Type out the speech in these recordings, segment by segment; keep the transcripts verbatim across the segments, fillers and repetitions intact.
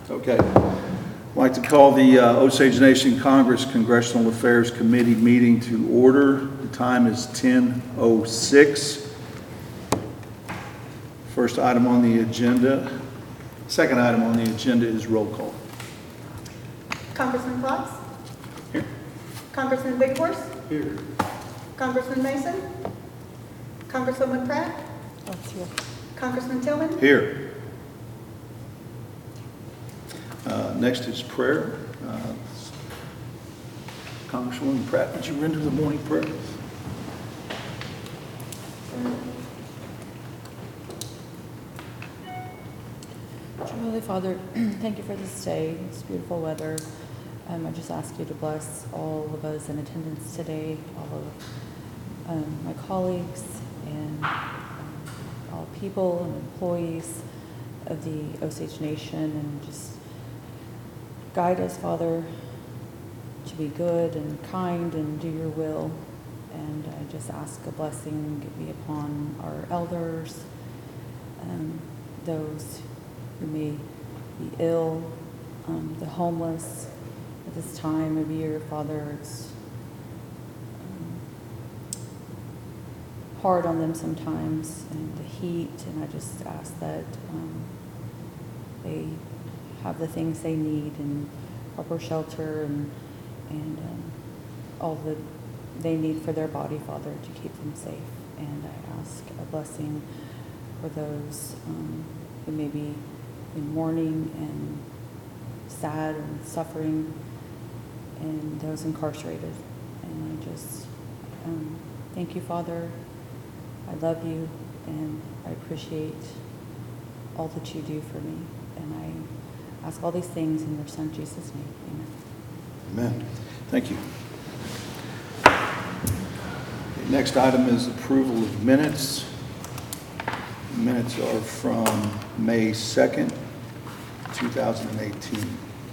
Okay. I'd like to call the uh, Osage Nation Congress Congressional Affairs Committee meeting to order. The time is ten oh six. First item on the agenda, second item on the agenda is roll call. Congressman Klotz? Here. Congressman Big Horse? Here. Congressman Mason? Congresswoman Pratt? That's here. Congressman Tillman? Here. Uh, next is prayer. Uh, Congresswoman Pratt, would you render the morning prayer? Holy Father, thank you for this day, this beautiful weather. Um, I just ask you to bless all of us in attendance today, all of um, my colleagues and um, all people and employees of the Osage Nation, and just guide us, Father, to be good and kind and do your will. And I just ask a blessing be upon our elders, um, those who may be ill, um, the homeless at this time of year, Father. It's um, hard on them sometimes, and the heat, and I just ask that um, they have the things they need and proper shelter and and um, all that they need for their body, Father, to keep them safe. And I ask a blessing for those um, who may be in mourning and sad and suffering, and those incarcerated. And I just um, thank you, Father. I love you, and I appreciate all that you do for me. And I ask all these things in your Son, Jesus' name. Amen. Amen. Thank you. The next item is approval of minutes. The minutes are from May second, two thousand eighteen.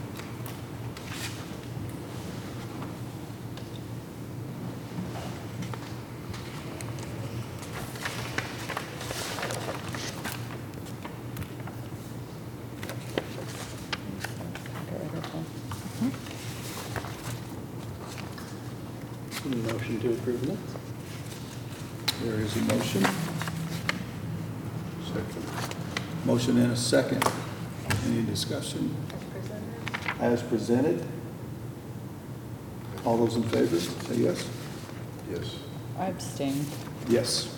Motion to approve minutes. There is a motion. Second. Motion and a second. Any discussion? As presented. All those in favor, say yes. Yes. I abstain. Yes.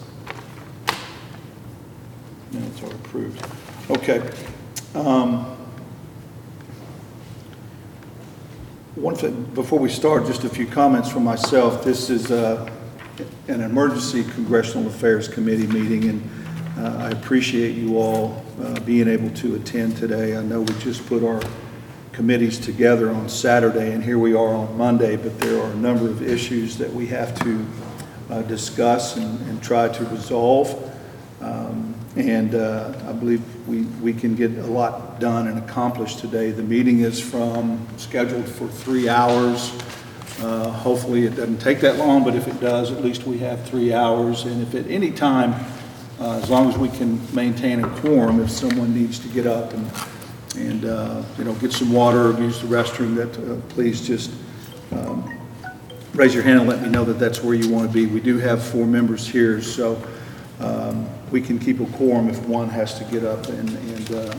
Minutes are approved. Okay. Um, One thing, before we start, just a few comments from myself. This is uh, an emergency Congressional Affairs Committee meeting, and uh, I appreciate you all uh, being able to attend today. I know we just put our committees together on Saturday, and here we are on Monday, but there are a number of issues that we have to uh, discuss and, and try to resolve. Um, and uh, I believe we, we can get a lot done and accomplished today. The meeting is from scheduled for three hours. Uh, hopefully it doesn't take that long, but if it does, at least we have three hours. And if at any time, uh, as long as we can maintain a quorum, if someone needs to get up and, and uh, you know, get some water or use the restroom, that uh, please just um, raise your hand and let me know that that's where you want to be. We do have four members here, so Um, we can keep a quorum if one has to get up and, and uh,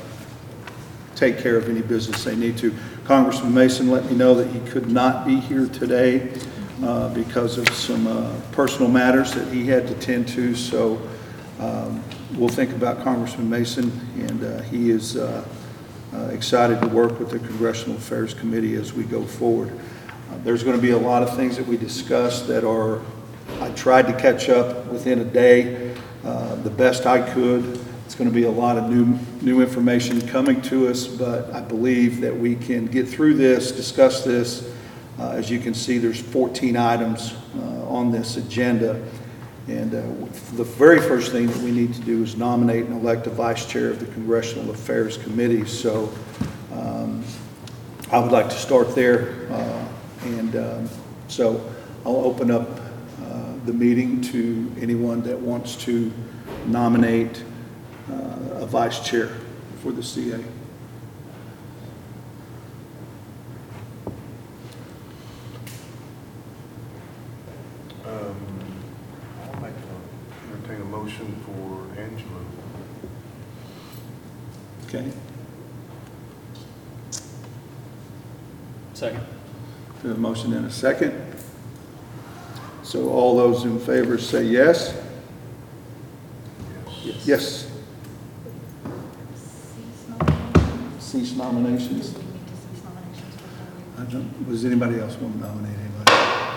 take care of any business they need to. Congressman Mason let me know that he could not be here today uh, because of some uh, personal matters that he had to tend to. So um, we'll think about Congressman Mason, and uh, he is uh, uh, excited to work with the Congressional Affairs Committee as we go forward. Uh, there's going to be a lot of things that we discussed that are, I tried to catch up within a day. Uh, the best I could. It's going to be a lot of new new information coming to us, but I believe that we can get through this, discuss this. Uh, as you can see, there's fourteen items uh, on this agenda, and uh, the very first thing that we need to do is nominate and elect a vice chair of the Congressional Affairs Committee. So um, I would like to start there, uh, and um, so I'll open up the meeting to anyone that wants to nominate uh, a vice chair for the C A. Um, I'll make a, entertain a motion for Angela. Okay. Second. We have a motion and a second. So all those in favor say yes? Yes. Yes. Cease nominations. I don't, does anybody else want to nominate anybody?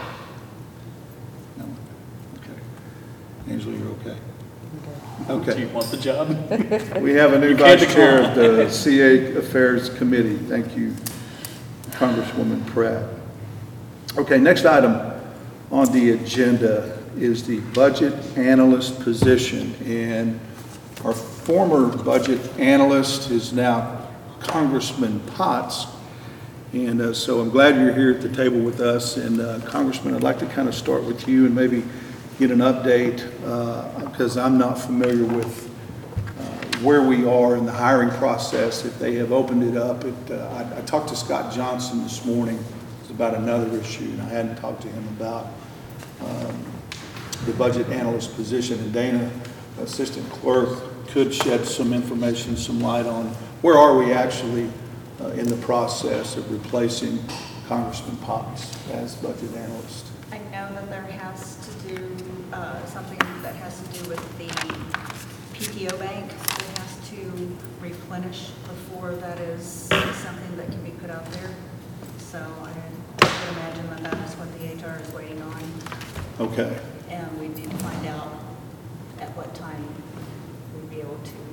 No? Okay. Angela, you're okay? Do Okay. you want the job? We have a new You can't vice chair of decline. the C A Affairs Committee. Thank you, Congresswoman Pratt. Okay, next item on the agenda is the budget analyst position. And our former budget analyst is now Congressman Potts. And uh, so I'm glad you're here at the table with us. And uh, Congressman, I'd like to kind of start with you and maybe get an update uh, because I'm not familiar with uh, where we are in the hiring process, if they have opened it up. It, uh, I, I talked to Scott Johnson this morning. It was about another issue, and I hadn't talked to him about um, the budget analyst position. And Dana, assistant clerk, could shed some information, some light on where are we actually uh, in the process of replacing Congressman Potts as budget analyst. I know that there has to do, uh, something that has to do with the P T O bank that has to replenish before that is something that can be put out there. So I would imagine that that is what the H R is waiting on. Okay. And we need to find out at what time we'd be able to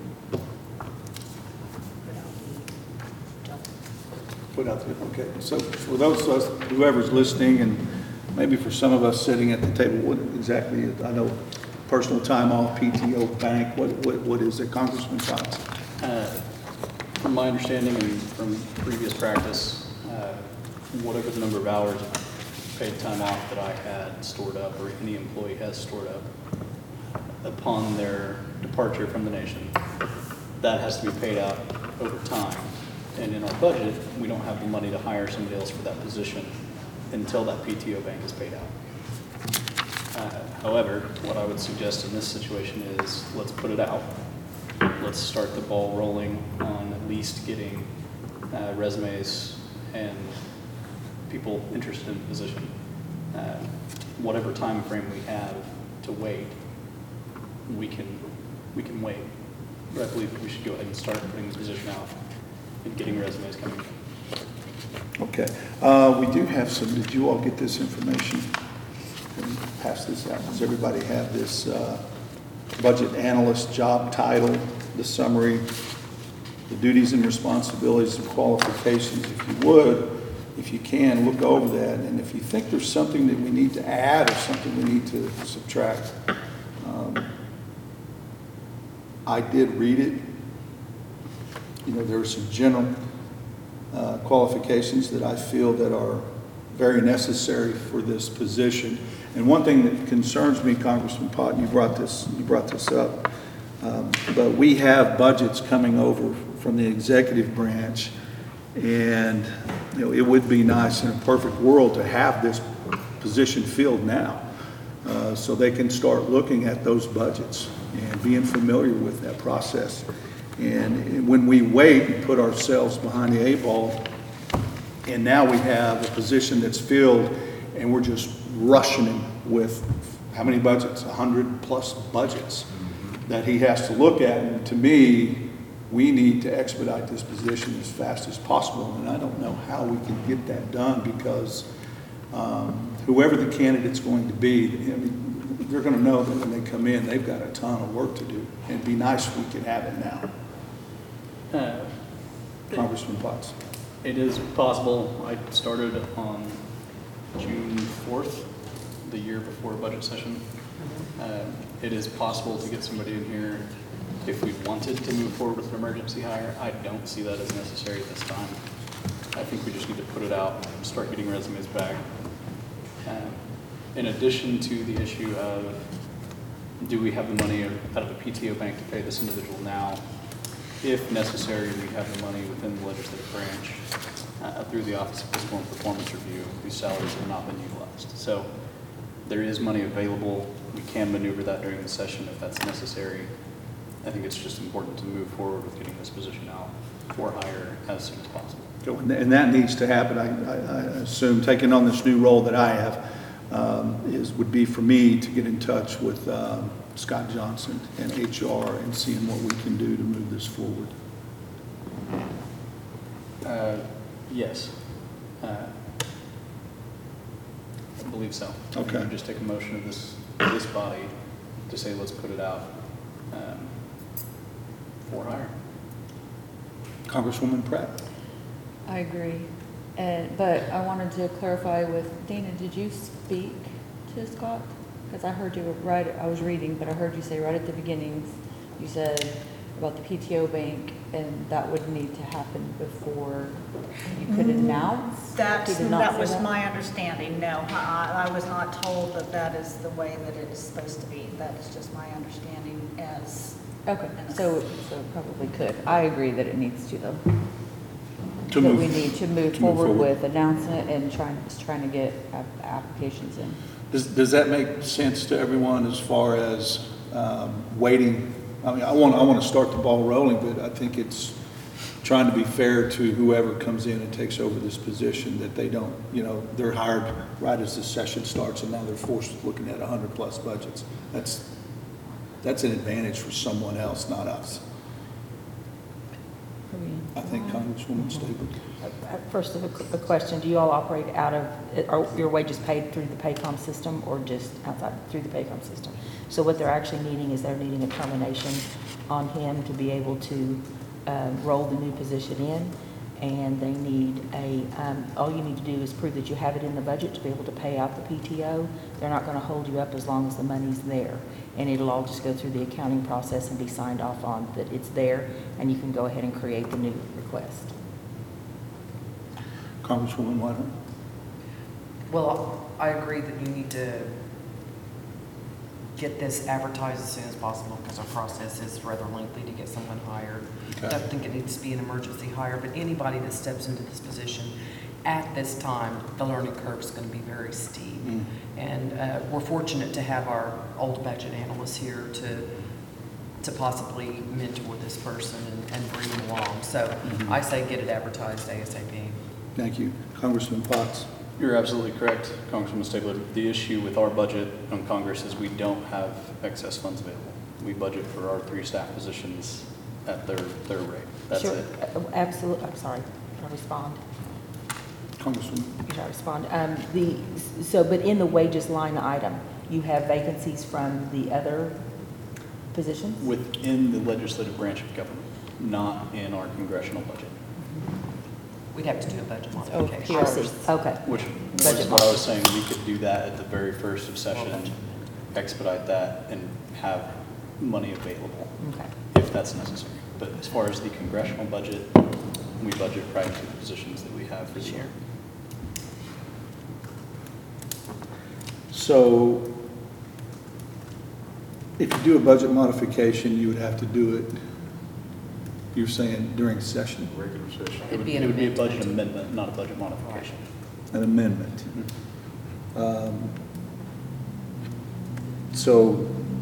put out the job. Put out there, okay. So for those of us, whoever's listening, and maybe for some of us sitting at the table, what exactly, is- I know personal time off, P T O bank, what, what, what is it, Congressman Potts? Uh, From my understanding and from previous practice, uh, whatever the number of hours of paid time off that I had stored up, or any employee has stored up, upon their departure from the nation, that has to be paid out over time. And in our budget, we don't have the money to hire somebody else for that position until that P T O bank is paid out. Uh, However, what I would suggest in this situation is, let's put it out. Let's start the ball rolling on at least getting uh, resumes and people interested in the position. Uh, Whatever time frame we have to wait, we can, we can wait. But I believe we should go ahead and start putting the position out and getting resumes coming in. Okay. Uh, we do have some, did you all get this information? Can we pass this out? Does everybody have this uh, budget analyst job title, the summary, the duties and responsibilities and qualifications? If you would, if you can, look over that. And if you think there's something that we need to add or something we need to subtract, um, I did read it. You know, there are some general uh, qualifications that I feel that are very necessary for this position. And one thing that concerns me, Congressman Pott, you brought this, you brought this up, um, but we have budgets coming over from the executive branch, and you know, it would be nice in a perfect world to have this position filled now, uh, so they can start looking at those budgets and being familiar with that process. And when we wait and put ourselves behind the eight ball, and now we have a position that's filled, and we're just rushing him with how many budgets? A hundred plus budgets that he has to look at. And to me, we need to expedite this position as fast as possible. And I don't know how we can get that done, because um, whoever the candidate's going to be, I mean, they're going to know that when they come in, they've got a ton of work to do. And it'd be nice if we could have it now. Uh, Congressman Potts. It is possible. I started on June fourth, the year before budget session. Uh, It is possible to get somebody in here if we wanted to move forward with an emergency hire. I don't see that as necessary at this time. I think we just need to put it out, start getting resumes back. Uh, In addition to the issue of, do we have the money out of the P T O bank to pay this individual now? If necessary, we have the money within the legislative branch uh, through the Office of Fiscal and Performance Review, whose salaries have not been utilized. So there is money available. We can maneuver that during the session if that's necessary. I think it's just important to move forward with getting this position out for hire as soon as possible. So, And and that needs to happen. I, I I assume, taking on this new role that I have, um, is, would be for me to get in touch with um, Scott Johnson and H R and seeing what we can do to move this forward. Uh, Yes. Uh, I believe so. Okay. You just take a motion of this, this body to say, let's put it out um, for hire. Congresswoman Pratt? I agree. And, but I wanted to clarify with Dana, did you speak to Scott? Because I heard you right, I was reading, but I heard you say right at the beginnings, you said about the P T O bank, and that would need to happen before you could announce? That's, You did not that say was my understanding, no. I, I was not told that that is the way that it is supposed to be. That is just my understanding as. Okay, so, so it probably could. I agree that it needs to though. To That move- we need to move to move forward forward. with announcing it and trying, just trying to get app- applications in. Does, does that make sense to everyone as far as um, waiting? I mean, I want, I want to start the ball rolling, but I think it's trying to be fair to whoever comes in and takes over this position, that they don't, you know, they're hired right as the session starts, and now they're forced to looking at a hundred plus budgets. That's, that's an advantage for someone else, not us. Are we- I think Congresswoman Staples. Uh, First, a a question, do you all operate out of, are your wages paid through the Paycom system or just outside, through the Paycom system? So what they're actually needing is they're needing a termination on him to be able to um, roll the new position in, and they need a, um, all you need to do is prove that you have it in the budget to be able to pay out the P T O. They're not going to hold you up as long as the money's there, and it'll all just go through the accounting process and be signed off on that it's there, and you can go ahead and create the new request. Congresswoman Whiteheart. Well, I agree that you need to get this advertised as soon as possible because our process is rather lengthy to get someone hired. I Okay. don't think it needs to be an emergency hire, but anybody that steps into this position at this time, the learning curve is going to be very steep. Mm. And uh, we're fortunate to have our old budget analyst here to to possibly mentor this person and, and bring them along. So Mhm. I say get it advertised ASAP. Thank you. Congressman Potts. You're absolutely correct, Congresswoman Stabler. The issue with our budget on Congress is we don't have excess funds available. We budget for our three staff positions at their, their rate. That's Sure, it. Absolutely, I'm sorry, can I respond? Congresswoman. Can I respond? Um, the, so, but in the wages line item, you have vacancies from the other positions? Within the legislative branch of government, not in our congressional budget, We'd have to do a budget Oh, modification. P R C, okay. which Budget was what I was saying. We could do that at the very first of session, expedite that, and have money available Okay. if that's necessary. But as far as the congressional budget, we budget right to the positions that we have for the year. So if you do a budget modification, you would have to do it, you're saying during session, Regular session. It It'd would be an it would be a amendment. budget amendment, not a budget modification. an amendment. Mm-hmm. Um, So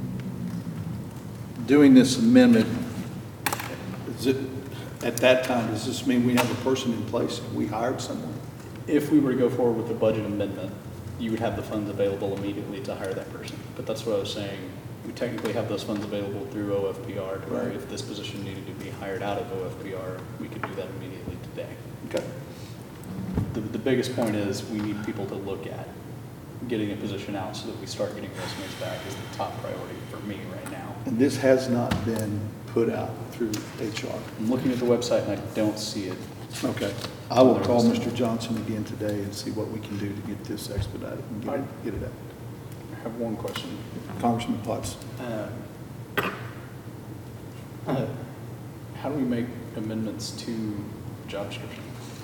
doing this amendment, is it, at that time, does this mean we have a person in place? Have we hired someone? If we were to go forward with the budget amendment, you would have the funds available immediately to hire that person. But that's what I was saying. We technically have those funds available through O F P R, to where Right. if this position needed to be hired out of O F P R, we could do that immediately today. Okay. The, the biggest point is we need people to look at getting a position out so that we start getting resumes back is the top priority for me right now. And this has not been put out through H R? I'm looking at the website and I don't see it. Okay. I will call Mister Johnson again today and see what we can do to get this expedited and get it, get it out. I have one question. Congressman Potts. Uh, uh, How do we make amendments to job description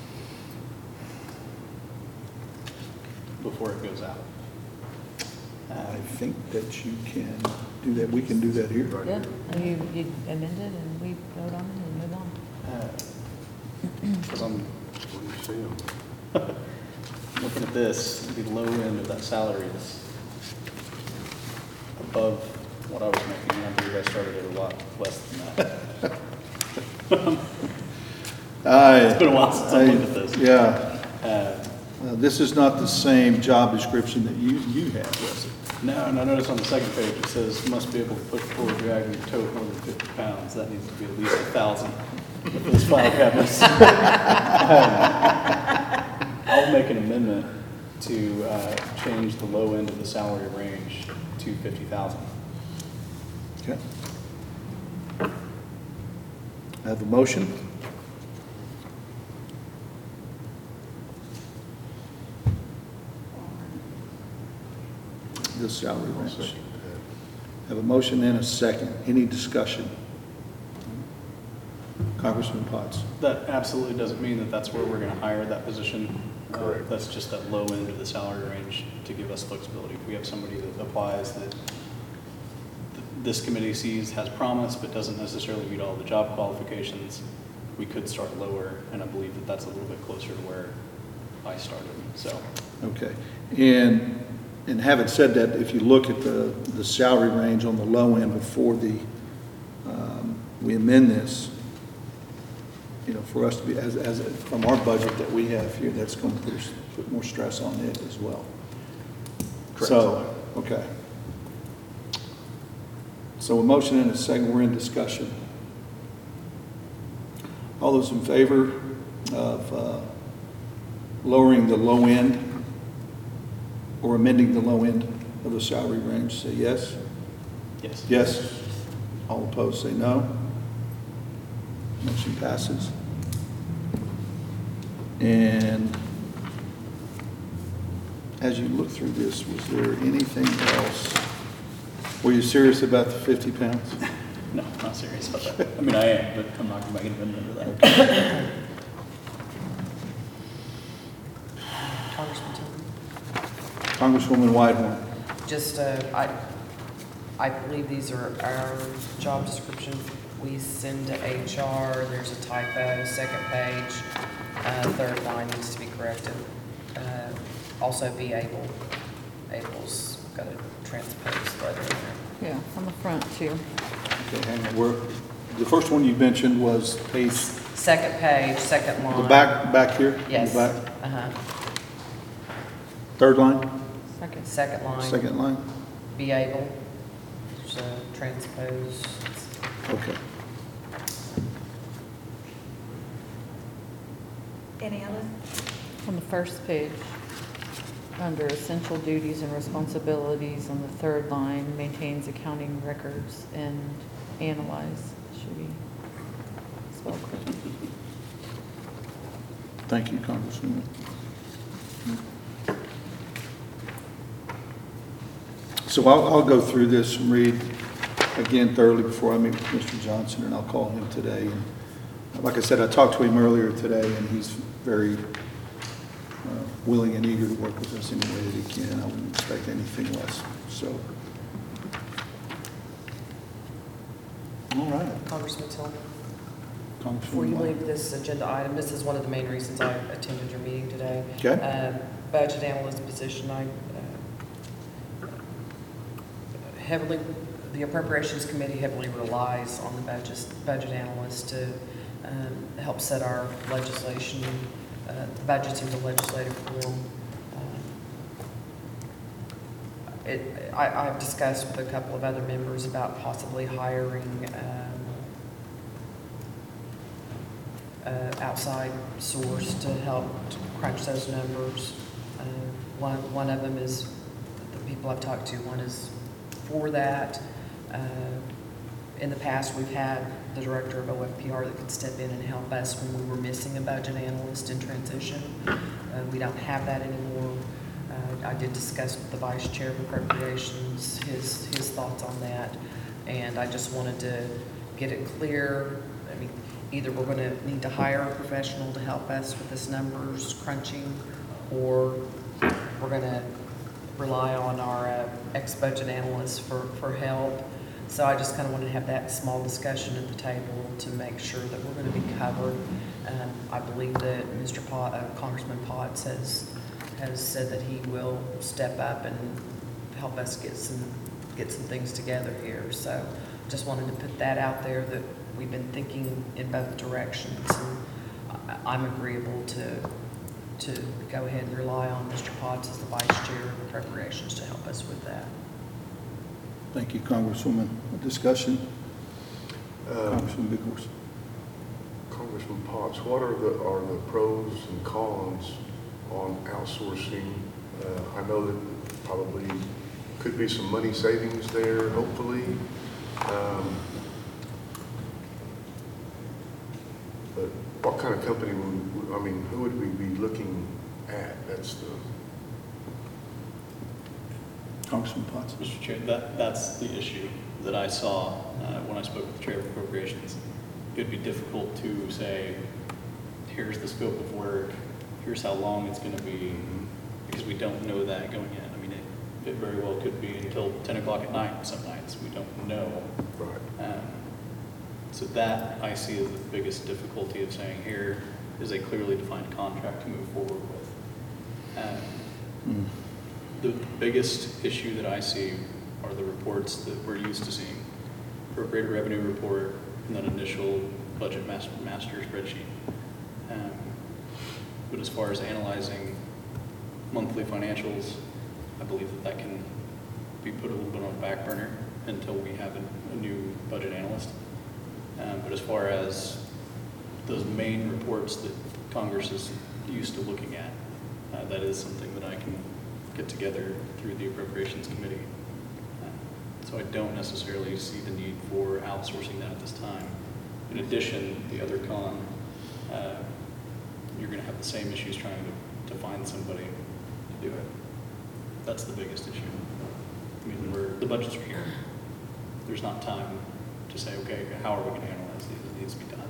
before it goes out? I think that you can do that. We can do that here. Yeah, you, you amend it and we vote on it and move on. Because I'm What do you see 'em? looking at this, the low end of that salary is above what I was making. I believe I started at a lot less than that. I- It's been a while since I looked at this. Yeah, Uh, Uh, this is not the same job description that you, you had, was it? No, and I noticed on the second page, it says must be able to push, pull, or drag, and tow more than fifty pounds. That needs to be at least a thousand with those file cabinets. Um, I'll make an amendment to uh, change the low end of the salary range to fifty thousand. Okay. I have a motion. The salary I'll range. second Have a motion and a second. Any discussion? Congressman Potts. That absolutely doesn't mean that that's where we're going to hire that position. Uh, Correct. That's just that low end of the salary range to give us flexibility. If we have somebody that applies that th- this committee sees has promise but doesn't necessarily meet all the job qualifications, we could start lower, and I believe that that's a little bit closer to where I started, so. Okay. And, and having said that, if you look at the, the salary range on the low end before the, um, we amend this, you know, for us to be, as, as, from our budget that we have here, that's going to put, us- put more stress on it as well. Correct. So, okay. So a motion and a second, we're in discussion. All those in favor of uh, lowering the low end or amending the low end of the salary range, say yes. Yes. Yes. All opposed, say no. Motion passes. And as you look through this, was there anything else? Were you serious about the fifty pounds? No, I'm not serious about that. I mean, I am, but I'm not going to make an amendment to that. Congressman Tillman? Congresswoman Whitehorn. Just, uh, I, I believe these are our job description. We send to H R, there's a typo, second page, uh, third line needs to be corrected. Uh, Also be able, able's got a transpose letter in there. Yeah, on the front too. Okay, hang on. We're, the first one you mentioned was page, Second page, second line. the back, back here? in the Yes. back? Uh-huh. Third line, Second. Second line. second line? Be able, there's a transpose. Okay. Any other? On the first page, under essential duties and responsibilities, on the third line, maintains accounting records and analyze, should be spelled correctly. Thank you, Congresswoman. So I'll, I'll go through this and read again thoroughly before I meet with Mister Johnson, and I'll call him today. And like I said, I talked to him earlier today, and he's very uh, willing and eager to work with us any way that he can. I wouldn't expect anything less, so. All right. Congressman Tillman? Congresswoman Before you White. leave this agenda item, this is one of the main reasons I attended your meeting today. Okay. Um, Budget analyst position, I uh, heavily, the appropriations committee heavily relies on the budget, budget analyst to um, help set our legislation, uh, budgets into legislative form. Uh, It, I, I've discussed with a couple of other members about possibly hiring um, uh, outside source to help crunch those numbers. Uh, One, one of them is, the people I've talked to, one is for that. Uh, In the past, we've had the director of O F P R that could step in and help us when we were missing a budget analyst in transition. Uh, We don't have that anymore. Uh, I did discuss with the vice chair of appropriations, his, his thoughts on that. And I just wanted to get it clear. I mean, either we're going to need to hire a professional to help us with this numbers crunching, or we're going to rely on our uh, ex-budget analysts for, for help. So I just kind of wanted to have that small discussion at the table to make sure that we're going to be covered. Um, I believe that Mister Pot, uh, Congressman Potts has, has said that he will step up and help us get some get some things together here. So just wanted to put that out there, that we've been thinking in both directions. And I- I'm agreeable to, to go ahead and rely on Mister Potts as the vice chair of appropriations to help us with that. Thank you, Congresswoman. Discussion? Uh, Congressman Big Horse. Congressman Potts, what are the, are the pros and cons on outsourcing? Uh, I know that probably could be some money savings there, hopefully. Um, But what kind of company would, I mean, who would we be looking at? That's the, Congressman Potts. Mister Chair, that, that's the issue that I saw uh, when I spoke with the Chair of Appropriations. It'd be difficult to say, here's the scope of work, here's how long it's going to be, because we don't know that going in. I mean, it, it very well could be until ten o'clock at night some nights. We don't know. right. Um, So that I see as the biggest difficulty of saying here is a clearly defined contract to move forward with. Um, Mm. The biggest issue that I see are the reports that we're used to seeing. Appropriated revenue report and then initial budget master, master spreadsheet. Um, But as far as analyzing monthly financials, I believe that that can be put a little bit on the back burner until we have a, a new budget analyst. Um, But as far as those main reports that Congress is used to looking at, uh, that is something that I can get together through the Appropriations Committee. Uh, So I don't necessarily see the need for outsourcing that at this time. In addition, the other con, uh, you're going to have the same issues trying to, to find somebody to do it. That's the biggest issue. I mean, we're, the budgets are here. There's not time to say, okay, how are we going to analyze these? It needs to be done.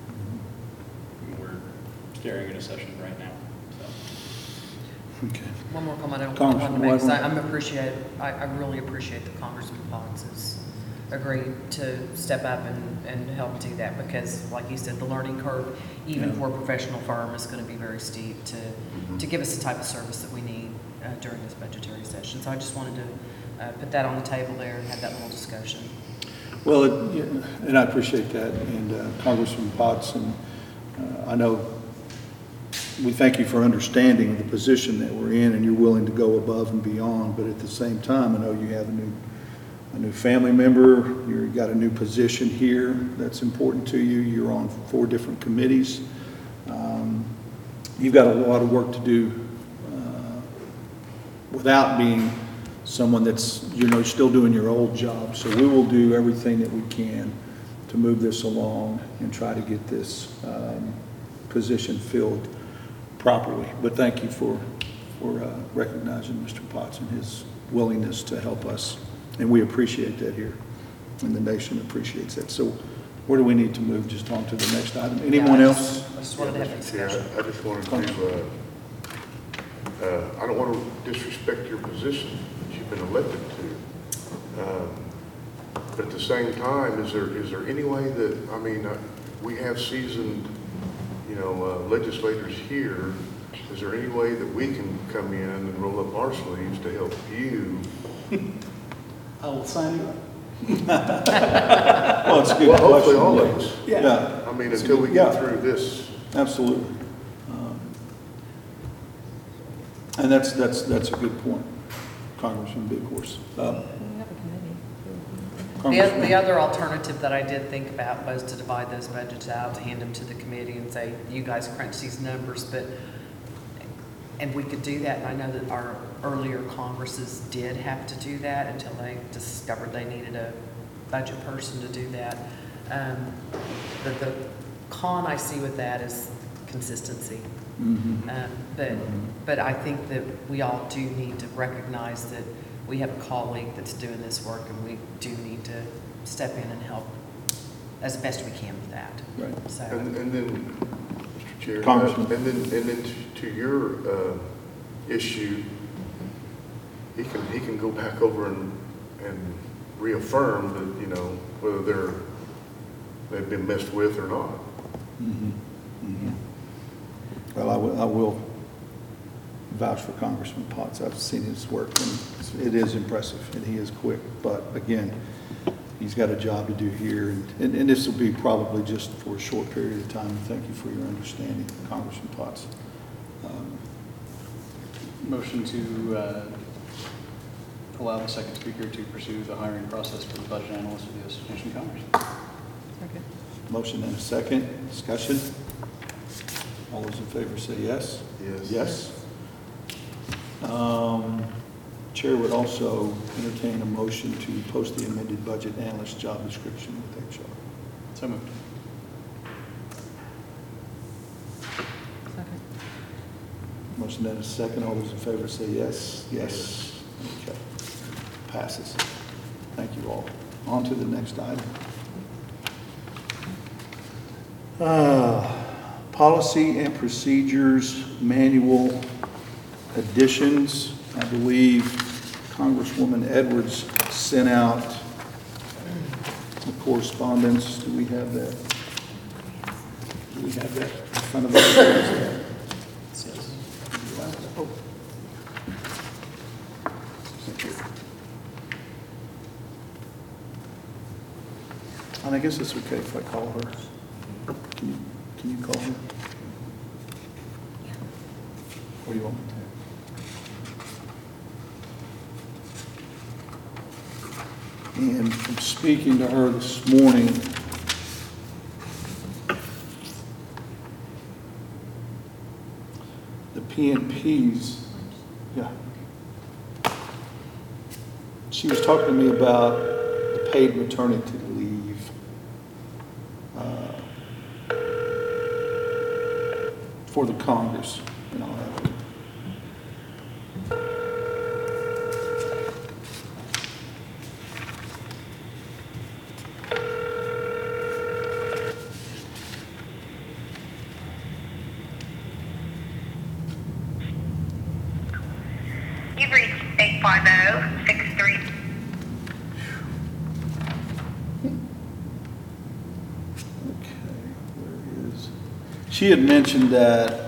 I mean, we're staring at a session right now, so. Okay. One more comment I want Congressman to make is I- Whiteman. I'm appreciate, I, I really appreciate that Congressman Potts has agreed to step up and, and help do that, because like you said, the learning curve, even Yeah. for a professional firm, is going to be very steep to, to give us the type of service that we need uh, during this budgetary session. So I just wanted to uh, put that on the table there and have that little discussion. Well, it- yeah, and I appreciate that, and uh, Congressman Potts, and uh, I know we thank you for understanding the position that we're in, and you're willing to go above and beyond, but at the same time, I know you have a new, a new family member, you've got a new position here that's important to you, you're on four different committees. Um, You've got a lot of work to do uh, without being someone that's, you know, still doing your old job. So we will do everything that we can to move this along and try to get this um, position filled properly. But thank you for, for uh, recognizing Mister Potts and his willingness to help us. And we appreciate that here, and the nation appreciates that. So where do we need to move? Just on to the next item? Anyone Yeah, I else? just- I just wanted to have a Mister Chair, discussion. I I just wanted to, uh, uh, I don't want to disrespect your position that you've been elected to. Um, But at the same time, is there, is there any way that, I mean, uh, we have seasoned, you know, uh, legislators here. Is there any way that we can come in and roll up our sleeves to help you? I will sign you up. Well, it's a good Well, hopefully question. all yeah. of us. Yeah, I mean, It's a until we good- get yeah. through this. absolutely. Um, And that's, that's, that's a good point, Congressman Big Horse. Uh, We have a committee. The, Congressman- the other alternative that I did think about was to divide those budgets out, to hand them to the committee and say, you guys crunch these numbers, but, and we could do that, and I know that our earlier Congresses did have to do that until they discovered they needed a budget person to do that. Um, But the con I see with that is consistency. Mhm. Um, But, but I think that we all do need to recognize that we have a colleague that's doing this work, and we do need to step in and help as best we can with that. Right. So, And, and then, Mister Chair, uh, Congressman. and then, and then to- to your uh, issue, he can, he can go back over and, and reaffirm that, you know, whether they're, they've been messed with or not. Mhm. Mhm. Well, I will, I will vouch for Congressman Potts. I've seen his work, and it's- it is impressive, and he is quick. But again, he's got a job to do here, and, and, and this will be probably just for a short period of time. Thank you for your understanding, Congressman Potts. Um, Motion to uh, allow the second speaker to pursue the hiring process for the budget analyst for the Association of Commerce. Second. Motion and a second. Discussion. All those in favor say yes. Yes. Yes. Um, Chair would also entertain a motion to post the amended budget analyst job description with H R. So moved. Second. Motion and a second. All those in favor say yes. Yes. Okay. Passes. Thank you all. On to the next item. Uh, Policy and Procedures Manual additions. I believe Congresswoman Edwards sent out the correspondence. Do we have that? Do we have that in front of us? Oh. Thank you. And I guess it's okay if I call her. Can you, can you call her? Or do you want me to? And from speaking to her this morning, the P N Ps, yeah. She was talking to me about the paid maternity leave. Uh, for the Congress and all that. You've reached eight five zero six three. Okay, where is, she had mentioned that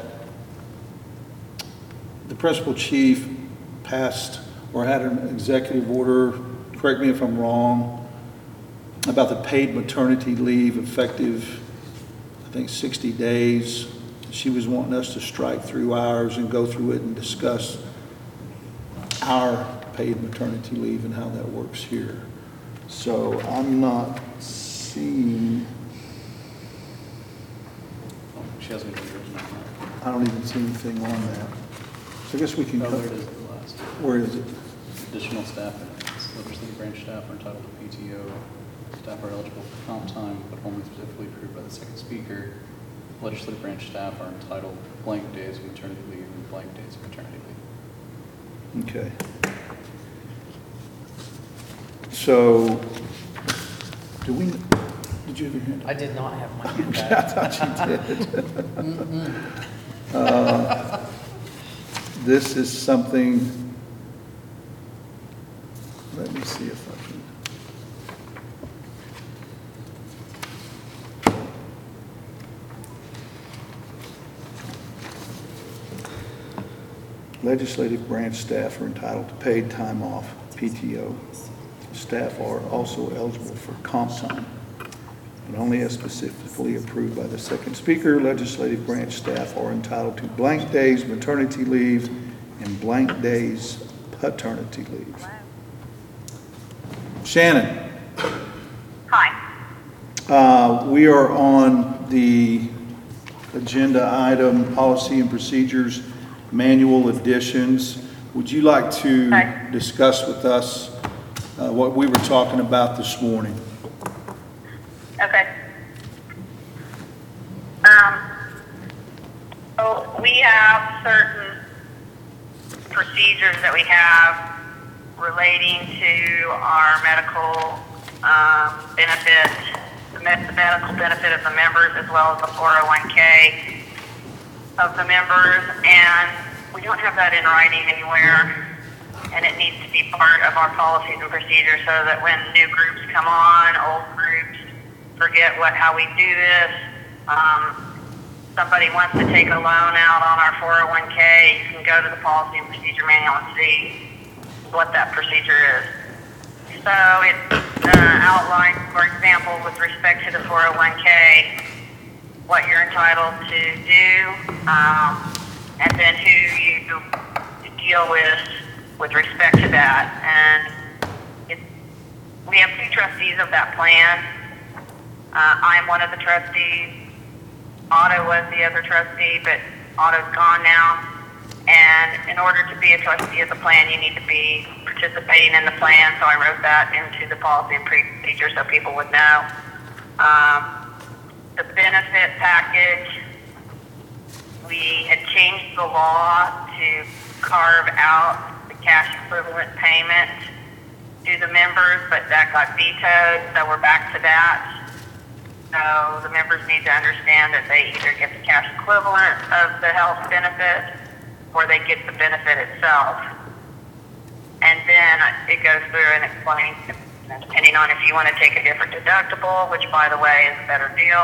the principal chief passed or had an executive order, correct me if I'm wrong, about the paid maternity leave effective, I think, sixty days. She was wanting us to strike through ours and go through it and discuss our paid maternity leave and how that works here. So I'm not seeing, Oh, she hasn't been here. I don't even see anything on that. So I guess we can, Oh, go- there it is at the last. where is it? Additional staff, legislative branch staff are entitled to P T O. Staff are eligible for comp time, but only specifically approved by the second speaker. Legislative branch staff are entitled to blank days of maternity leave and blank days of maternity leave. Okay. So, do we, did you have your hand up? I did not have my hand I up. thought you did. Uh, This is something, let me see if I can. Legislative branch staff are entitled to paid time off, P T O. Staff are also eligible for comp time, but only as specifically approved by the second speaker. Legislative branch staff are entitled to blank days maternity leave and blank days paternity leave. Shannon, Hi. uh, we are on the agenda item, policy and procedures, manual additions. Would you like to Okay. discuss with us uh, what we were talking about this morning? Okay. Um, so we have certain procedures that we have relating to our medical um, benefit, the med- the medical benefit of the members, as well as the four oh one k of the members, and we don't have that in writing anywhere, and it needs to be part of our policies and procedures so that when new groups come on, old groups forget what how we do this. Um, somebody wants to take a loan out on our four oh one K, you can go to the policy and procedure manual and see what that procedure is. So it uh, outlines, for example, with respect to the four oh one K, what you're entitled to do, um, and then who you deal with with respect to that. And it, we have two trustees of that plan. Uh, I'm one of the trustees. Otto was the other trustee, but Otto's gone now. And in order to be a trustee of the plan, you need to be participating in the plan. So I wrote that into the policy and procedure so people would know. Um, the benefit package, we had changed the law to carve out the cash equivalent payment to the members, but that got vetoed, so we're back to that. So the members need to understand that they either get the cash equivalent of the health benefit or they get the benefit itself. And then it goes through and explains, depending on if you want to take a different deductible, which by the way is a better deal.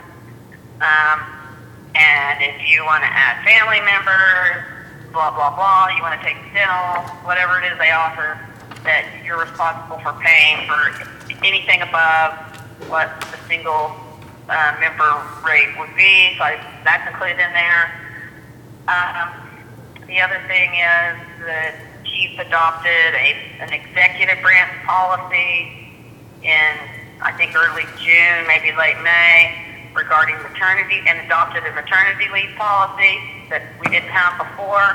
Um, and if you want to add family members, blah, blah, blah, you want to take dental, whatever it is they offer, that you're responsible for paying for anything above what the single uh, member rate would be. So I, that's included in there. Um, the other thing is the chief adopted a, an executive branch policy in, I think, early June, maybe late May, regarding maternity, and adopted a maternity leave policy that we didn't have before.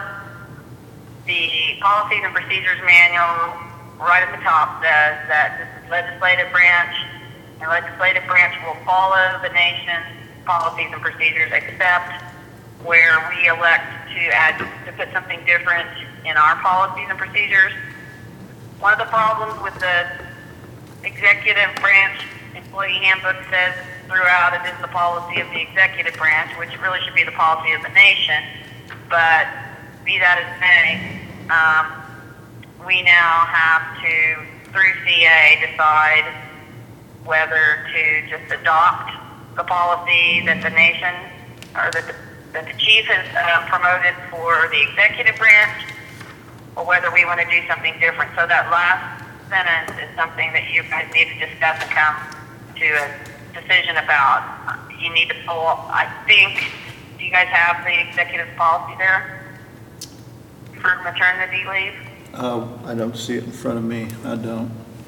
The policies and procedures manual right at the top says that this is legislative branch. The legislative branch will follow the nation's policies and procedures except where we elect to add, to put something different in our policies and procedures. One of the problems with the executive branch employee handbook says throughout it is the policy of the executive branch, which really should be the policy of the nation. But be that as may, um, we now have to, through C A, decide whether to just adopt the policy that the nation, or that the, that the chief has uh, promoted for the executive branch, or whether we want to do something different. So that last sentence is something that you guys need to discuss and come to a decision about. You need to pull, I think, do you guys have the executive policy there for maternity leave? Uh, I don't see it in front of me. I don't.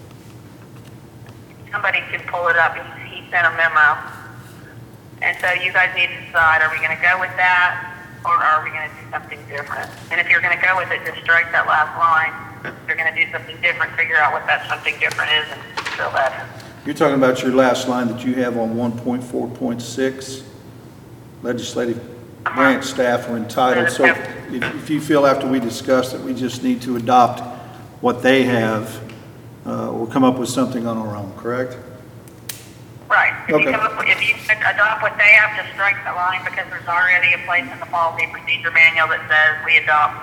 Somebody can pull it up. He he sent a memo. And so you guys need to decide, are we going to go with that, or are we going to do something different? And if you're going to go with it, just strike that last line. If you're going to do something different, figure out what that something different is and fill that in. You're talking about your last line that you have on one point four point six? Legislative branch staff are entitled. So if, if you feel after we discuss that we just need to adopt what they have, uh, or come up with something on our own, correct? Right. If Okay. you come up with, if you adopt what they have, just strike the line, because there's already a place in the policy and procedure manual that says we adopt,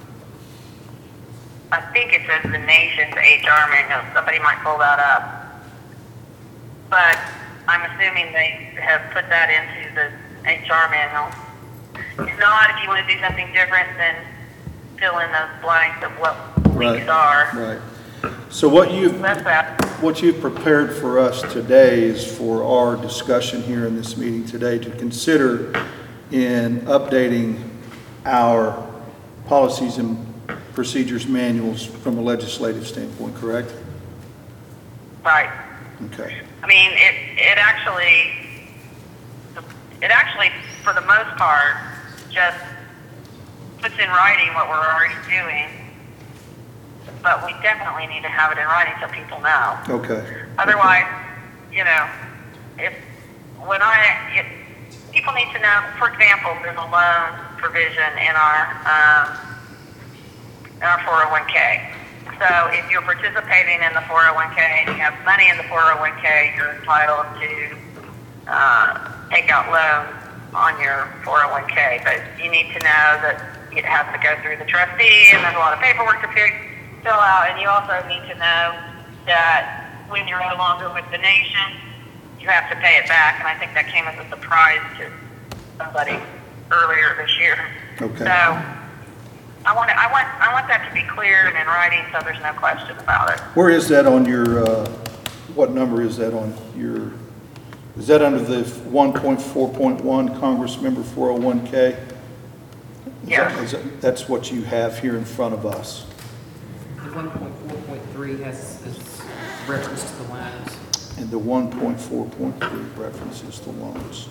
I think it says the nation's H R manual. Somebody might pull that up. But I'm assuming they have put that into the H R manual. If not, if you want to do something different, then fill in those blanks of what weeks are. Right. So what you've, That's that. what you've prepared for us today is for our discussion here in this meeting today to consider in updating our policies and procedures manuals from a legislative standpoint, correct? Right. Okay. I mean, it, it actually, it actually, for the most part, just puts in writing what we're already doing, but we definitely need to have it in writing so people know. Okay. Otherwise, you know, if, when I, if, people need to know, for example, there's a loan provision in our, um, in our four oh one K. So if you're participating in the four oh one K and you have money in the four oh one K, you're entitled to uh, take out loans on your four oh one K. But you need to know that it has to go through the trustee, and there's a lot of paperwork to fill out. And you also need to know that when you're no longer with the nation, you have to pay it back. And I think that came as a surprise to somebody earlier this year. Okay. So I want, to, I want, I want that to be clear and in writing, so there's no question about it. Where is that on your, uh, what number is that on your, is that under the one point four point one Congress Member four oh one K? Yes. That's what you have here in front of us. The one point four point three has, is reference to the loans. And the one point four point three references the loans.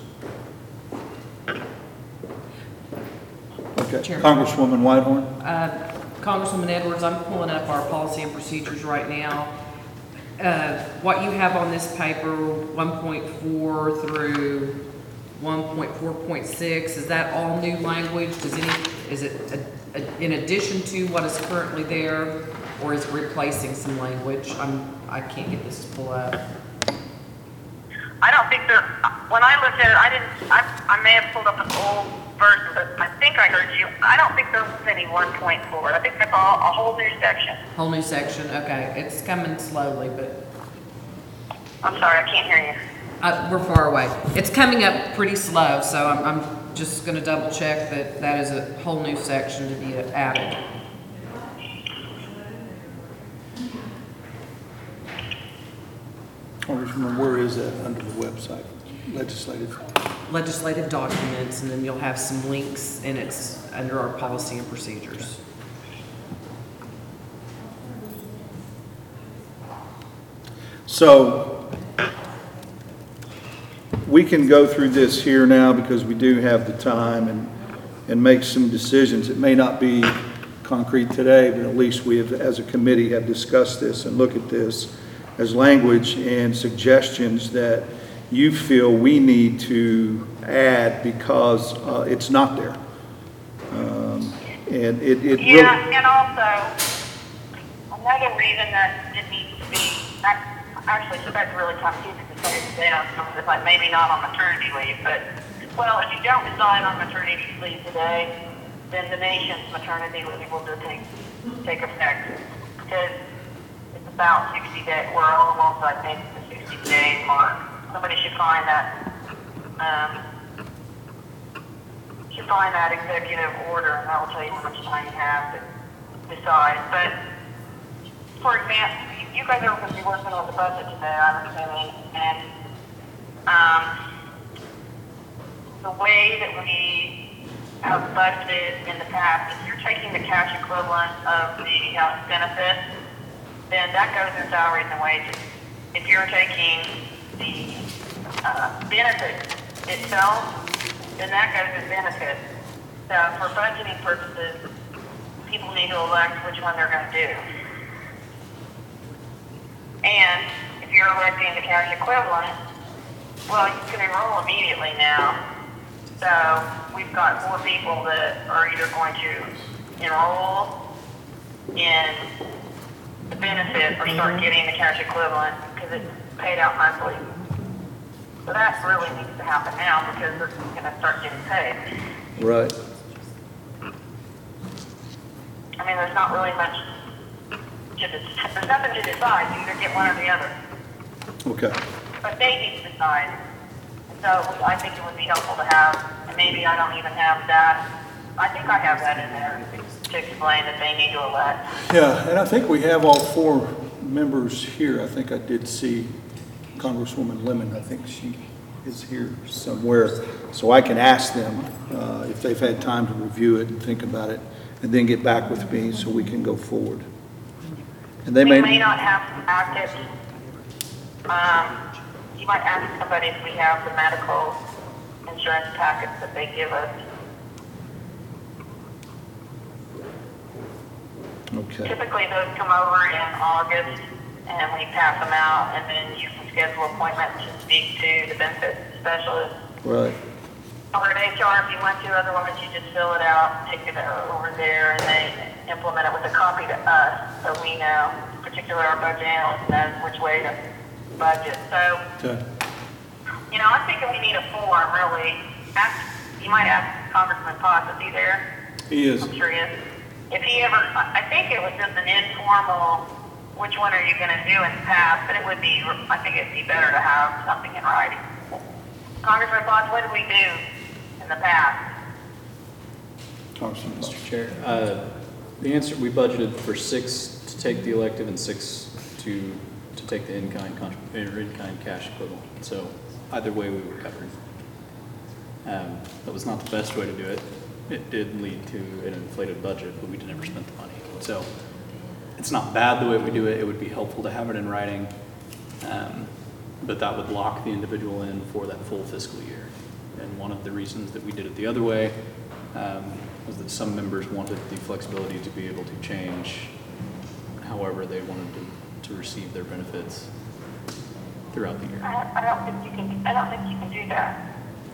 Okay, Chairman. Congresswoman Whitehorn? Uh, Congresswoman Edwards, I'm pulling up our policy and procedures right now. Uh, What you have on this paper, one point four through one point four point six, is that all new language? Does any, is it a- a- in addition to what is currently there, or is it replacing some language? I'm, I can't get this to pull up. I don't think there, when I looked at it, I didn't, I, I may have pulled up an old version, but I think I heard you. I don't think there was any one point four. I think that's all, a whole new section. Whole new section, okay. It's coming slowly, but I'm sorry, I can't hear you. uh, we're far away. It's coming up pretty slow, so I'm, I'm just gonna double check that that is a whole new section to be added. Congresswoman, where is that under the website? Legislative? Legislative documents, and then you'll have some links, and it's under our policy and procedures. So we can go through this here now because we do have the time and, and make some decisions. It may not be concrete today, but at least we have, as a committee, have discussed this and look at this as language and suggestions that you feel we need to add because uh, it's not there. Um, and it, it really... Yeah, and also, another reason that it needs to be, that, actually, so that's really kind of easy to say today, if I maybe not on maternity leave, but, well, if you don't decide on maternity leave today, then the nation's maternity leave will just take, take effect. Because it's about sixty days, we're almost, I think, the sixty day mark. Somebody should find that, um, should find that executive order, and that will tell you how much time you have to decide. But, for example, you guys are going to be working on the budget today, I'm assuming, and um, the way that we have budgeted in the past, if you're taking the cash equivalent of the health benefit, then that goes in salaries and wages. If you're taking the uh, benefit itself, then that goes in benefits. So for budgeting purposes, people need to elect which one they're going to do. And if you're electing the cash equivalent, well, you can enroll immediately now. So we've got more people that are either going to enroll in the benefit or start getting the cash equivalent because it's paid out monthly. So that really needs to happen now because they're going to start getting paid. Right. I mean, there's not really much to decide. There's nothing to decide. You either get one or the other. Okay. But they need to decide. So I think it would be helpful to have, and maybe I don't even have that. I think I have that in there to explain that they need to elect. Yeah, and I think we have all four members here. I think I did see Congresswoman Lemon. I think she is here somewhere. So I can ask them uh, if they've had time to review it and think about it, and then get back with me so we can go forward. And they We may, may not have to act it. Um, you might ask somebody if we have the medical insurance packets that they give us. okay, Typically, those come over in August, and we pass them out, and then you can schedule appointments to speak to the benefits specialist. right, Over at H R if you want to, otherwise you just fill it out, take it over there, and they implement it with a copy to us, so we know, particularly our budget analyst knows which way to budget. So, okay, you know, I'm thinking we need a form, really. Ask, you might ask Congressman Potts, is he there? he is. I'm sure he is. If he ever, I think it was just an informal, which one are you going to do in the past, but it would be, I think it'd be better to have something in writing. Congressman Potts, what did we do in the the past? Congressman Potts. Mister Chair, uh, the answer, we budgeted for six to take the elective and six to, to take the in-kind, contrib- or in-kind cash equivalent. So either way, we were covered. Um, That was not the best way to do it. It did lead to an inflated budget, but we never spent the money. So it's not bad the way we do it. It would be helpful to have it in writing. Um, But that would lock the individual in for that full fiscal year. And one of the reasons that we did it the other way um, was that some members wanted the flexibility to be able to change however they wanted to, to receive their benefits throughout the year. I don't, I don't think you can, I don't think you can do that.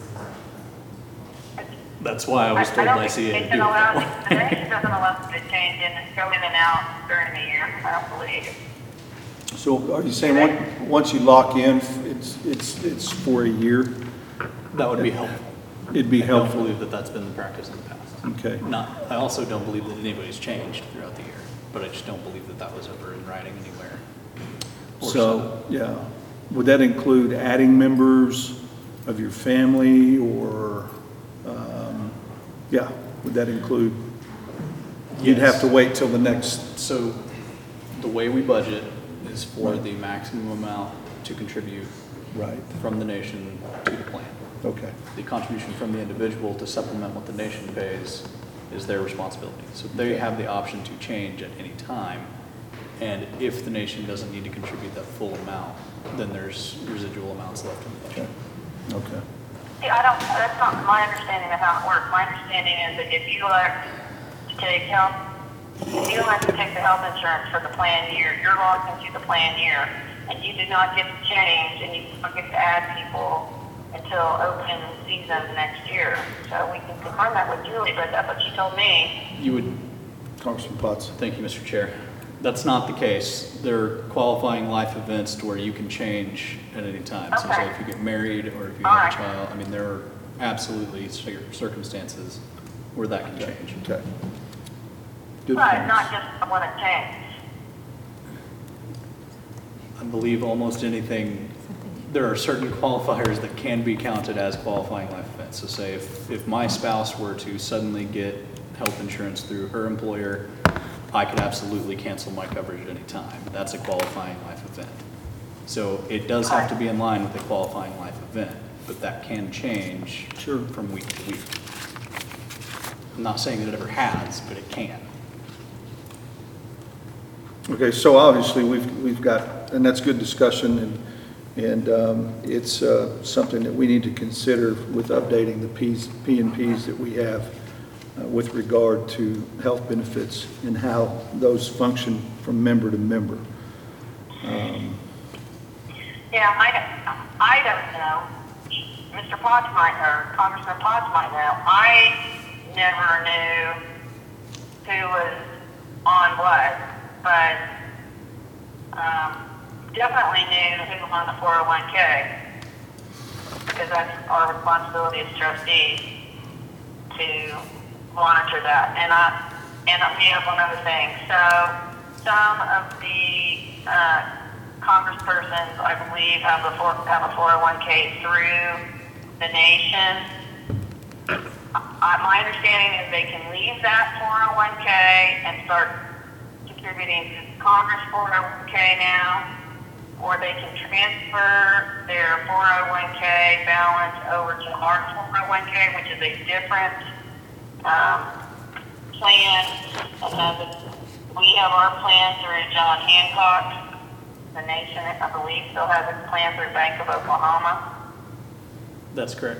That's why I was told I by don't C A think to they do can it that allow, way. the nation doesn't allow them to change in, go in and out during the year, I don't believe. So are you saying, on- once you lock in, it's, it's, it's for a year? That would be helpful. It'd be I don't helpful. believe that that's been the practice in the past. Okay. Not, I also don't believe that anybody's changed throughout the year, but I just don't believe that that was ever in writing anywhere. or So, yeah, would that include adding members of your family or, um, yeah, would that include? You'd have to wait till the next, So the way we budget is for the maximum amount to contribute right, from the nation to the plan. okay, The contribution from the individual to supplement what the nation pays is their responsibility. So they have the option to change at any time. And if the nation doesn't need to contribute that full amount, then there's residual amounts left in the budget. okay. See, I don't, that's not my understanding of how it works. My understanding is that if you elect to take health, if you elect to take the health insurance for the plan year, you're locked into the plan year, and you do not get to change, and you don't get to add people until open season next year. So we can confirm that with Julie, but that's what she told me. You would, Congressman Potts. thank you, Mister Chair. That's not the case. There are qualifying life events to where you can change at any time. So say Okay. if you get married or if you All have right. a child, I mean, there are absolutely cir- circumstances where that can change. Okay. Good But points. not just when it changes. I believe almost anything, there are certain qualifiers that can be counted as qualifying life events. So say if, if my spouse were to suddenly get health insurance through her employer, I could absolutely cancel my coverage at any time. That's a qualifying life event. So it does have to be in line with the qualifying life event, but that can change Sure. from week to week. I'm not saying that it ever has, but it can. Okay, so obviously, we've, we've got, and that's good discussion, and, and um, it's uh, something that we need to consider with updating the Ps, P and Ps that we have uh, with regard to health benefits and how those function from member to member. Um, Yeah, I don't, I don't know. Mister Potts might, or Congressman Potts might know. I never knew who was on what, but um, definitely knew who was on the four oh one K, because that's our responsibility as trustees to monitor that. And I, and we have one other thing. So some of the uh, congresspersons, I believe, have a four, have a four oh one K through the nation. Uh, my understanding is they can leave that four oh one K and start contributing to Congress four oh one K now, or they can transfer their four oh one K balance over to our four oh one K, which is a different um, plan. Uh, we have our plan through John Hancock. The nation, I believe, still has its plan through Bank of Oklahoma. That's correct. So,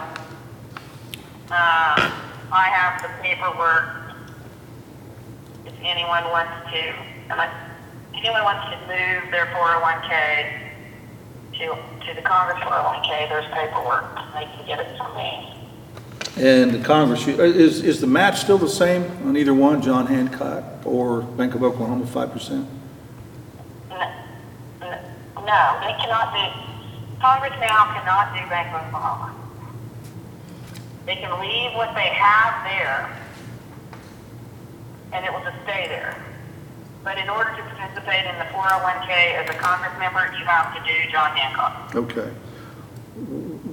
uh, I have the paperwork. If anyone wants to, unless anyone wants to move their four oh one K to, to the Congress four oh one K, there's paperwork. They can get it from me. And the Congress, is, is the match still the same on either one, John Hancock or Bank of Oklahoma, five percent? No, no, they cannot do, Congress now cannot do Bank of Oklahoma. They can leave what they have there, and it will just stay there. But in order to participate in the four oh one K as a Congress member, you have to do John Hancock. Okay.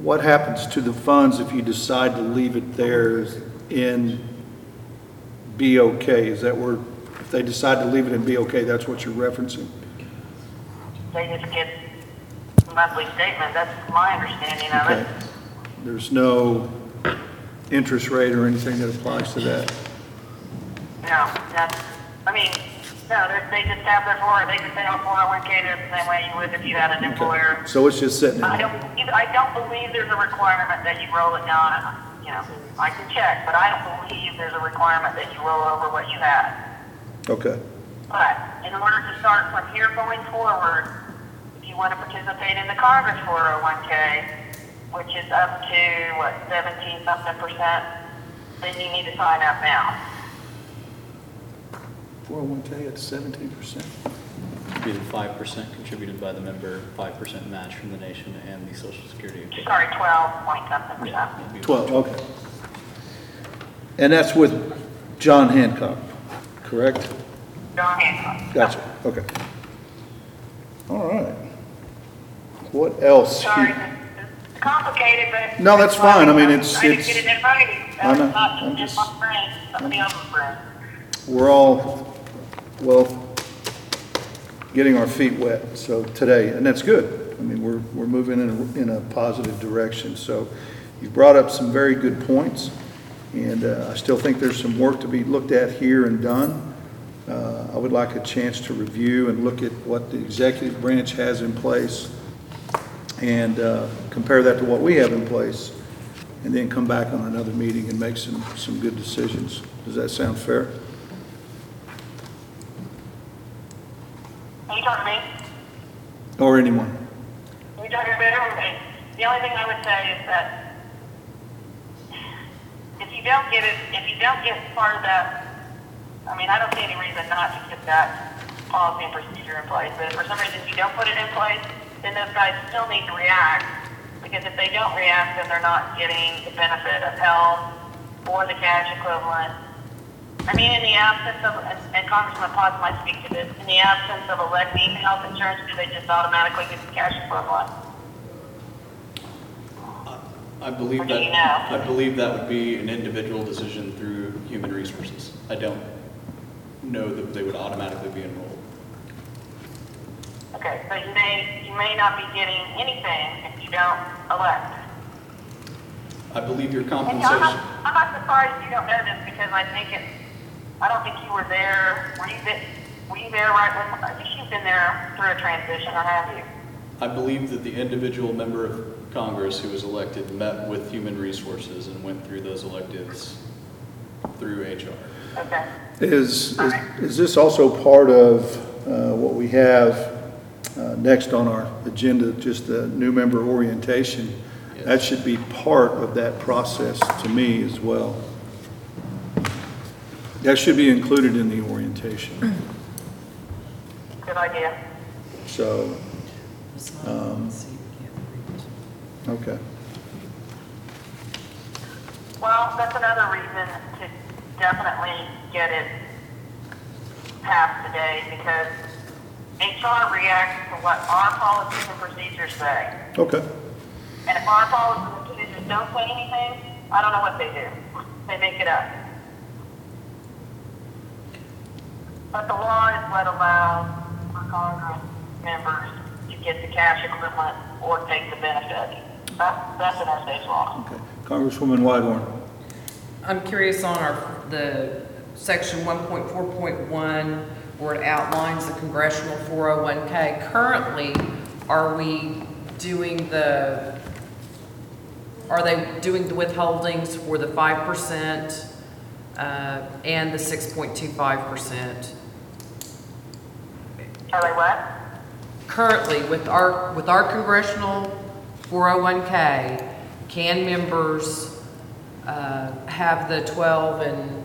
what happens to the funds if you decide to leave it there in B O K? Is that where, if they decide to leave it in B O K, that's what you're referencing? They just get monthly statement, that's my understanding of Okay. it. There's no interest rate or anything that applies to that? No, that's, I mean, no, they're- they just have their four, they just have a four oh one K there the same way you would if you had an employer. Okay. So it's just sitting I there? don't, believe- I don't believe there's a requirement that you roll it down, you know, I can check, but I don't believe there's a requirement that you roll over what you had. Okay. But in order to start from here going forward, if you want to participate in the Congress four oh one K, which is up to, what, seventeen something percent, then you need to sign up now. four oh one K at seventeen percent? Be the five percent contributed by the member, five percent match from the nation, and the social security. equivalent. Sorry, twelve point something percent. Yeah, it'd be- twelve, okay. And that's with John Hancock, correct? John Hancock. Gotcha, okay. All right. What else? Sorry, it's complicated, but. No, that's fine. I mean, it's- I didn't it's- get it in writing. I know. That's not I'm just just- my brain, somebody else's brain. We're all, well, getting our feet wet, so today, and that's good. I mean, we're, we're moving in a, in a positive direction. So you brought up some very good points, and uh, I still think there's some work to be looked at here and done. Uh, I would like a chance to review and look at what the executive branch has in place and uh, compare that to what we have in place, and then come back on another meeting and make some, some good decisions. Does that sound fair? Are you talking to me? Or anyone? Are you talking about everybody? The only thing I would say is that if you don't get it, if you don't get part of that, I mean, I don't see any reason not to get that policy and procedure in place. But if for some reason you don't put it in place, then those guys still need to react. Because if they don't react, then they're not getting the benefit of health or the cash equivalent. I mean, in the absence of, and, and Congressman Potts might speak to this, in the absence of electing health insurance, do they just automatically get the cash equivalent? I believe Or do that, you know? I believe that would be an individual decision through Human Resources. I don't know that they would automatically be enrolled. Okay, so you may, you may not be getting anything if you don't elect. I believe your And I'm compensation, not, I'm not surprised you don't know this because I think it, I don't think you were there, were you, there- were you there right when, I think you've been there through a transition, or have you? I believe that the individual member of Congress who was elected met with Human Resources and went through those electives through H R. Okay. Is, is, is this also part of uh, what we have uh, next on our agenda, just the new member orientation? Yes. That should be part of that process to me as well. That should be included in the orientation. Good idea. So, um, okay. Well, that's another reason to definitely get it passed today, because H R reacts to what our policies and procedures say. Okay. And if our policies and procedures don't say anything, I don't know what they do. They make it up. But the law is what allows for Congress members to get the cash equivalent or take the benefit. That's, that's in our state's law. Okay. Congresswoman Whitehorn. I'm curious on our, the section one point four point one, where it outlines the congressional four oh one K. Currently, are we doing the, are they doing the withholdings for the five percent uh, and the six point two five percent? Are they what? Currently, with our, with our congressional four oh one K, can members uh, have the twelve and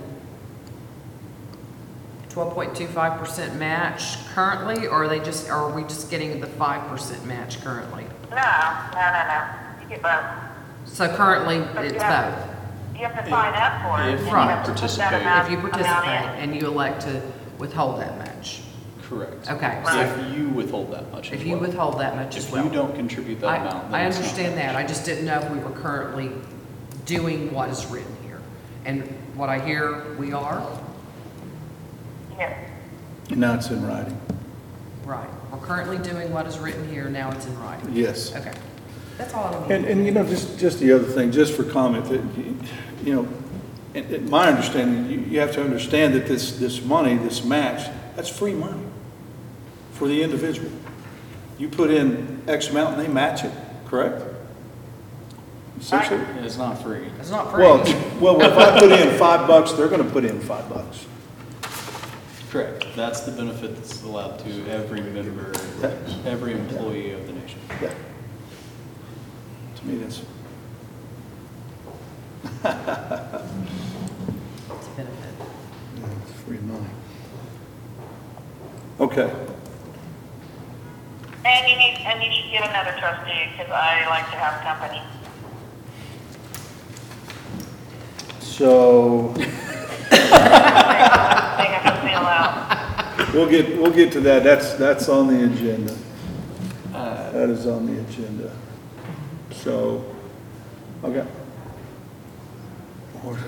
twelve point two five percent match currently, or are they just, or are we just getting the five percent match currently? No, no, no, no. You get both. So currently, But you it's have- both. You have to sign up for it. If and you you have to put that participate. amount- If you amount participate in. and you elect to withhold that match. Correct. Okay, If you withhold that much as If you well. withhold that much as If well. you don't contribute that I, amount, then I it's not understand that, matched. I just didn't know if we were currently doing what is written here. And what I hear, we are, Yes. Now it's in writing. right. We're currently doing what is written here, now it's in writing. Yes. Okay, that's all I And, need. and you know, just, just the other thing, just for comment, that, you know, in, in my understanding, you, you have to understand that this, this money, this match, that's free money for the individual. You put in X amount and they match it, correct? Essentially? It's not free. It's not free. Well, well, if I put in five bucks, they're gonna put in five bucks. Correct. That's the benefit that's allowed to every member, every employee of the nation. Yeah. To me, that's, It's a benefit. yeah, it's free money. Okay. And you need, and you should get another trustee, because I like to have company. So, They have to fill out. we'll get, we'll get to that. That's, that's on the agenda. That is on the agenda. So, okay. Order.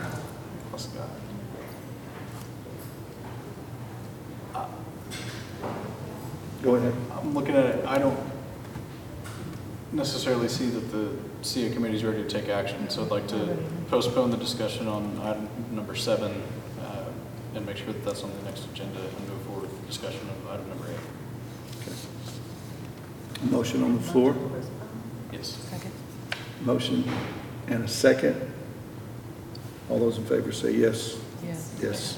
Go ahead. I'm looking at it, I don't necessarily see that the C A committee is ready to take action, so I'd like to postpone the discussion on item number seven uh, and make sure that that's on the next agenda and move forward with the discussion of item number eight. Motion on the floor. Yes. Motion and a second. All those in favor say yes. Yes. Yes.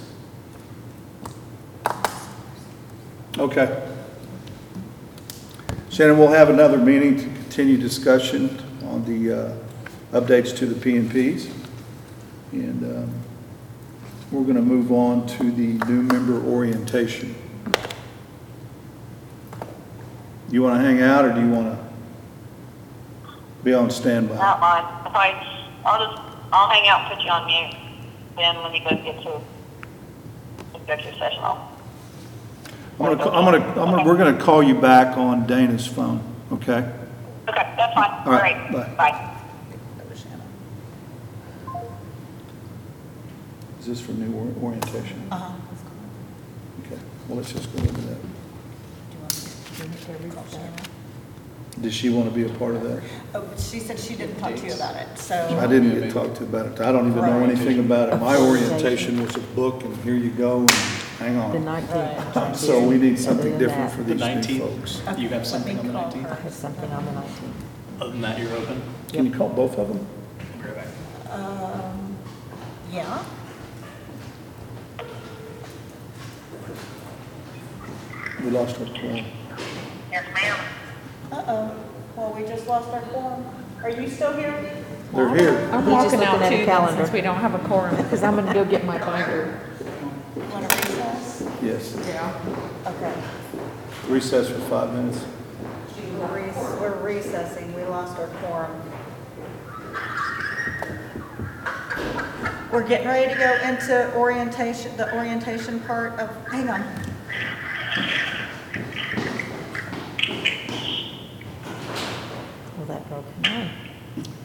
Okay. Shannon, we'll have another meeting to continue discussion on the uh, updates to the P and Ps. And um, we're going to move on to the new member orientation. You want to hang out or do you want to be on standby? Not mine. If I, I'll just, I'll hang out, put you on mute. Then when you guys get to executive session, I'll. I'm gonna, I'm gonna, I'm gonna, we're gonna call you back on Dana's phone, okay? Okay, that's fine. All right, Great. bye. Bye. Is this for new or- orientation? Uh-huh. Okay, well, let's just go into that. Does she want to be a part of that? Oh, but she said she didn't talk to you about it, so. I didn't get talked to about it. I don't even know anything about it. My orientation was a book and here you go and hang The on. nineteenth. So we need something Other than different that, for The these new nineteenth, folks. you have something on the call nineteenth? I have something on the nineteenth. Other than that, you're open? Can you call both of them? I'll be right back. Um, yeah. We lost our quorum. Yes, ma'am. Uh-oh. Well, we just lost our quorum. Are you still here? They're here. He's I'm just walking out looking at a too, then, calendar. since we don't have a quorum, because I'm gonna go get my binder. Want to recess? Yes. Yeah. Okay. Recess for five minutes. We're rec- We're recessing. We lost our quorum. We're getting ready to go into orientation, the orientation part of, hang on. Well, that broke mine.